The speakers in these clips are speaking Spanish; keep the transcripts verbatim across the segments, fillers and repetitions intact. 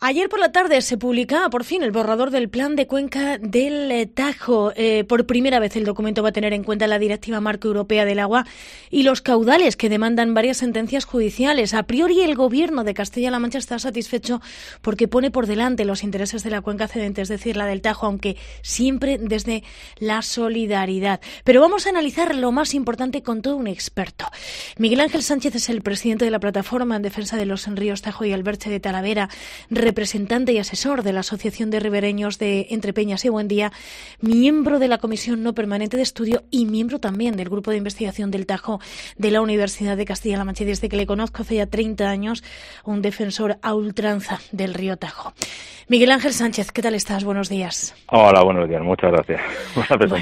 Ayer por la tarde se publicaba por fin el borrador del Plan de Cuenca del Tajo. Eh, por primera vez el documento va a tener en cuenta la Directiva Marco Europea del Agua y los caudales que demandan varias sentencias judiciales. A priori el Gobierno de Castilla-La Mancha está satisfecho porque pone por delante los intereses de la cuenca cedente, es decir, la del Tajo, aunque siempre desde la solidaridad. Pero vamos a analizar lo más importante con todo un experto. Miguel Ángel Sánchez es el presidente de la Plataforma en Defensa de los Ríos Tajo y Alberche de Talavera, representante y asesor de la Asociación de Ribereños de Entre Peñas y Buendía, miembro de la Comisión No Permanente de Estudio y miembro también del Grupo de Investigación del Tajo de la Universidad de Castilla-La Mancha. Y desde que le conozco hace ya treinta años, un defensor a ultranza del río Tajo. Miguel Ángel Sánchez, ¿qué tal estás? Buenos días. Hola, buenos días. Muchas gracias. Bueno,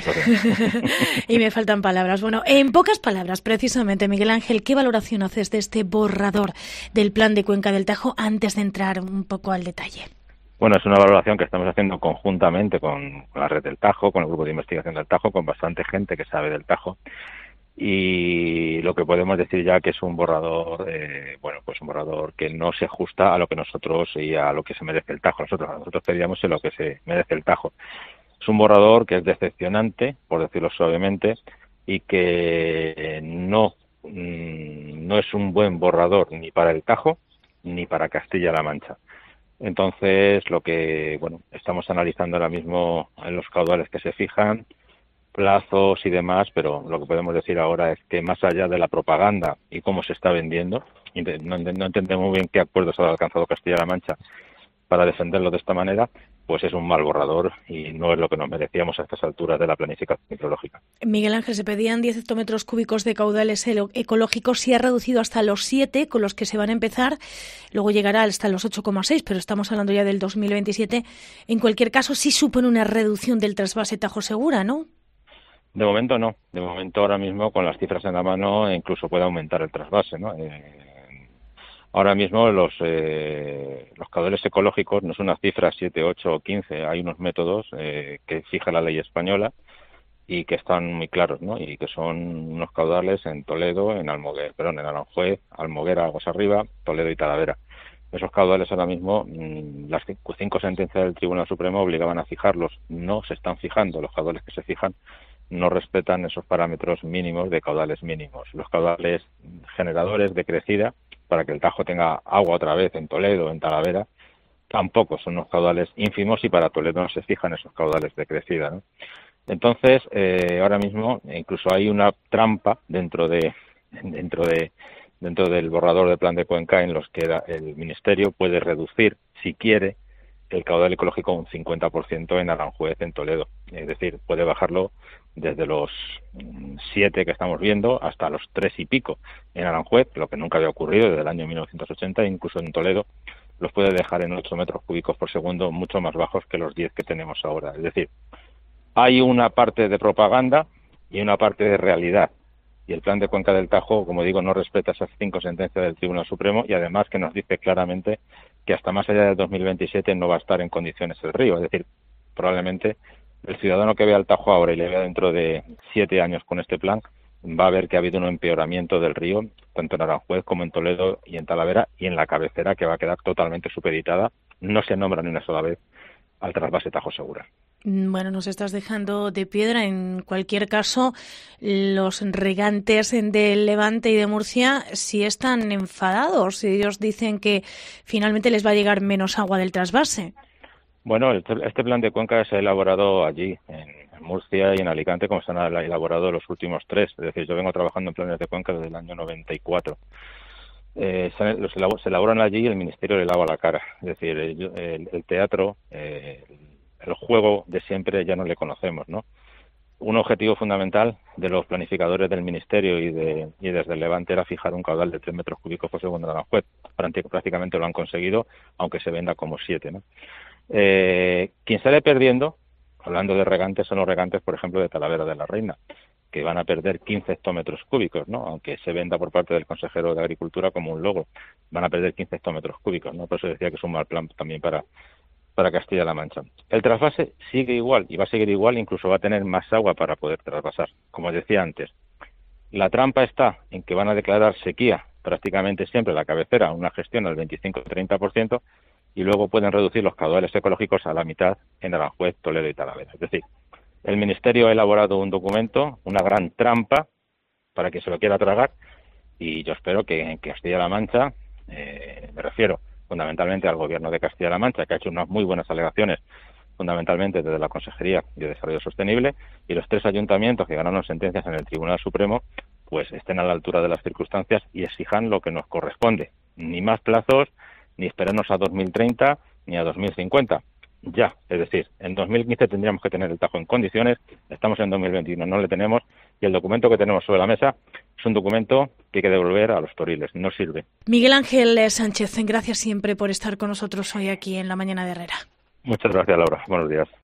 y me faltan palabras. Bueno, en pocas palabras, precisamente, Miguel Ángel, ¿qué valoración haces de este borrador del Plan de Cuenca del Tajo antes de entrar un poco al detalle? Bueno, es una valoración que estamos haciendo conjuntamente con, con la red del Tajo, con el Grupo de Investigación del Tajo, con bastante gente que sabe del Tajo. Y lo que podemos decir ya que es un borrador, eh, bueno, pues un borrador que no se ajusta a lo que nosotros y a lo que se merece el Tajo. Nosotros, nosotros pedíamos lo que se merece el Tajo. Es un borrador que es decepcionante, por decirlo suavemente, y que no, no es un buen borrador ni para el Tajo ni para Castilla-La Mancha. Entonces, lo que, bueno, estamos analizando ahora mismo en los caudales que se fijan, plazos y demás, pero lo que podemos decir ahora es que más allá de la propaganda y cómo se está vendiendo, no, no entendemos muy bien qué acuerdos ha alcanzado Castilla-La Mancha para defenderlo de esta manera, pues es un mal borrador y no es lo que nos merecíamos a estas alturas de la planificación hidrológica. Miguel Ángel, se pedían diez hectómetros cúbicos de caudales ecológicos, se ha reducido hasta los siete con los que se van a empezar, luego llegará hasta los ocho coma seis, pero estamos hablando ya del dos mil veintisiete. En cualquier caso, sí supone una reducción del trasvase Tajo Segura, ¿no? De momento no. De momento ahora mismo con las cifras en la mano incluso puede aumentar el trasvase, ¿no? Eh, ahora mismo los eh, los caudales ecológicos no son una cifra siete, ocho o quince. Hay unos métodos eh, que fija la ley española y que están muy claros, ¿no? Y que son unos caudales en Toledo, en Almoguer, perdón, en Aranjuez, Almoguer, Aguas Arriba, Toledo y Talavera. Esos caudales ahora mismo, las cinco sentencias del Tribunal Supremo obligaban a fijarlos. No se están fijando. Los caudales que se fijan no respetan esos parámetros mínimos de caudales mínimos. Los caudales generadores de crecida, para que el Tajo tenga agua otra vez en Toledo, en Talavera, tampoco son unos caudales ínfimos y para Toledo no se fijan esos caudales de crecida, ¿no? Entonces, eh, ahora mismo incluso hay una trampa dentro de dentro de dentro del borrador del Plan de Cuenca en los que el Ministerio puede reducir, si quiere, el caudal ecológico un cincuenta por ciento en Aranjuez, en Toledo. Es decir, puede bajarlo desde los siete que estamos viendo hasta los tres y pico en Aranjuez, lo que nunca había ocurrido desde el año mil novecientos ochenta, e incluso en Toledo los puede dejar en ocho metros cúbicos por segundo, mucho más bajos que los diez que tenemos ahora. Es decir, hay una parte de propaganda y una parte de realidad. Y el Plan de Cuenca del Tajo, como digo, no respeta esas cinco sentencias del Tribunal Supremo y además que nos dice claramente que hasta más allá del dos mil veintisiete no va a estar en condiciones el río. Es decir, probablemente el ciudadano que vea el Tajo ahora y le vea dentro de siete años con este plan va a ver que ha habido un empeoramiento del río, tanto en Aranjuez como en Toledo y en Talavera, y en la cabecera, que va a quedar totalmente supeditada. No se nombra ni una sola vez al trasvase Tajo Segura. Bueno, nos estás dejando de piedra. En cualquier caso, los regantes del Levante y de Murcia sí están enfadados. Ellos dicen que finalmente les va a llegar menos agua del trasvase. Bueno, este, este plan de cuenca se ha elaborado allí, en Murcia y en Alicante, como se han elaborado los últimos tres. Es decir, yo vengo trabajando en planes de cuenca desde el año noventa y cuatro. Eh, se, los elabor, se elaboran allí y el Ministerio le lava la cara. Es decir, el, el, el teatro, eh, el juego de siempre ya no le conocemos, ¿no? Un objetivo fundamental de los planificadores del Ministerio y, de, y desde el Levante era fijar un caudal de tres metros cúbicos por segundo en Aranjuez. Prácticamente lo han conseguido, aunque se venda como siete, ¿no? Eh, quien sale perdiendo, hablando de regantes, son los regantes, por ejemplo, de Talavera de la Reina, que van a perder quince hectómetros cúbicos, ¿no? Aunque se venda por parte del consejero de Agricultura como un logro, van a perder quince hectómetros cúbicos, ¿no? Por eso decía que es un mal plan también para, para Castilla-La Mancha. El trasvase sigue igual y va a seguir igual, incluso va a tener más agua para poder trasvasar. Como os decía antes, la trampa está en que van a declarar sequía prácticamente siempre la cabecera, una gestión al veinticinco a treinta por ciento, y luego pueden reducir los caudales ecológicos a la mitad en Aranjuez, Toledo y Talavera. Es decir, el Ministerio ha elaborado un documento, una gran trampa para que se lo quiera tragar, y yo espero que en Castilla-La Mancha, eh, me refiero fundamentalmente al Gobierno de Castilla-La Mancha, que ha hecho unas muy buenas alegaciones, fundamentalmente desde la Consejería de Desarrollo Sostenible, y los tres ayuntamientos que ganaron sentencias en el Tribunal Supremo, pues estén a la altura de las circunstancias y exijan lo que nos corresponde. Ni más plazos, ni esperarnos a dos mil treinta, ni a dos mil cincuenta. Ya, es decir, en dos mil quince tendríamos que tener el Tajo en condiciones, estamos en dos mil veintiuno, no le tenemos, y el documento que tenemos sobre la mesa es un documento que hay que devolver a los toriles, no sirve. Miguel Ángel Sánchez, gracias siempre por estar con nosotros hoy aquí en La Mañana de Herrera. Muchas gracias, Laura. Buenos días.